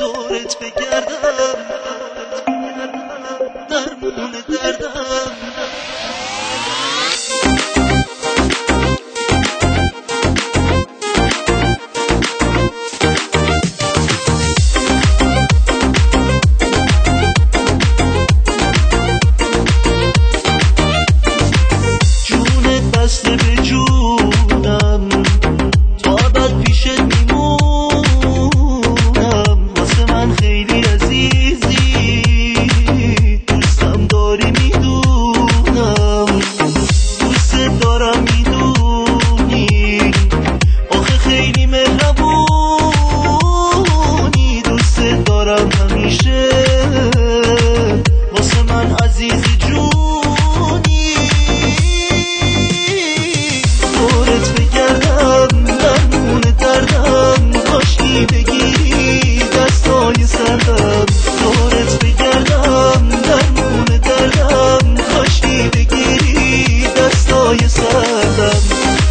دورت بگردم درمون دردم. جونت بسته به جونم تا ابد پیشت میمونم. واسه من خیلی عزیزی، دوستم داری میدونم. دوست دارم میدونی، آخه خیلی مهربونی. دوست دارم همیشه، واسه من عزیزی جونی. دورت بگردم درمون دردم، کاشکی بگیری دستای سردم. دورت بگردم درمون دردم، کاشکی بگیری دستای سردم.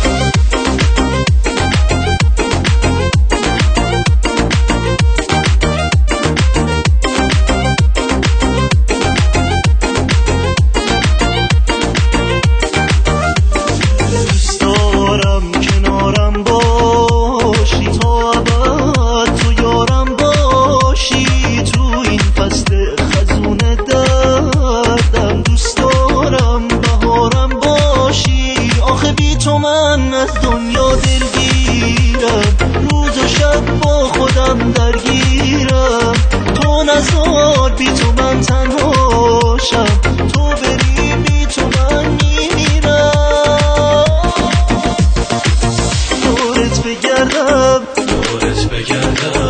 کنارم باشی تا ابد، تو یارم باشی تو این فصل خزون دردم. دوست دارم بهارم باشی، آخه بی تو من از دنیا دلگیرم. روز و شب با خودم درگیرم. تو نزار بی تو من تنهاشم، تو بری بی تو من میمیرم. دورت بگردم